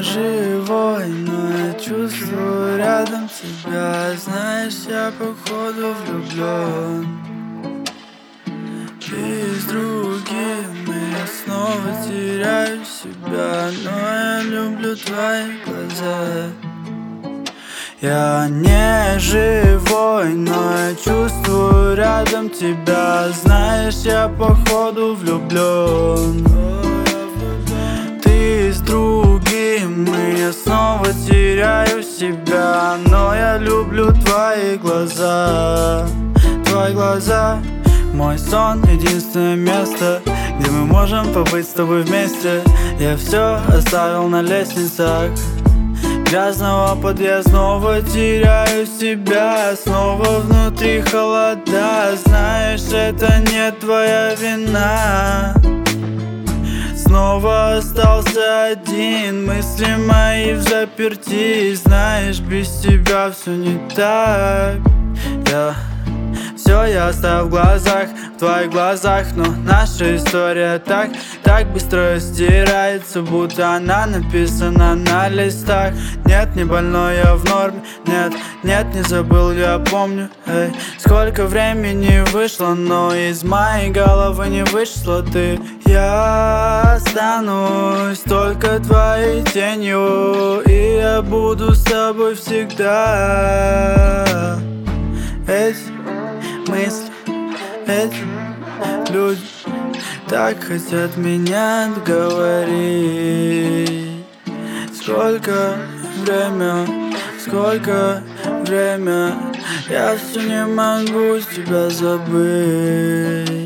не живой, но я чувствую рядом тебя. Знаешь, я походу влюблен. Ты с другим, и я снова теряю себя, но я люблю твои глаза. Я не живой, но я чувствую рядом тебя. Знаешь, я походу влюблен. Ты с другим, и я снова теряю себя, но я люблю твои глаза. Твои глаза — мой сон, единственное место, где мы можем побыть с тобой вместе. Я все оставил на лестницах грязного подъездного, теряю себя. Снова внутри холода. Знаешь, это не твоя вина. Снова остался один, мысли мои взаперти. Знаешь, без тебя все не так. Все я оставил в глазах, в твоих глазах. Но наша история так быстро стирается, будто она написана на листах. Нет, не больной, я в норме. Нет, не забыл, я помню. Эй, сколько времени вышло, но из моей головы не вышла ты. Я останусь только твоей тенью, и я буду с тобой всегда. Эти мысли, эти люди так хотят меня отговорить. Сколько время, я все не могу тебя забыть.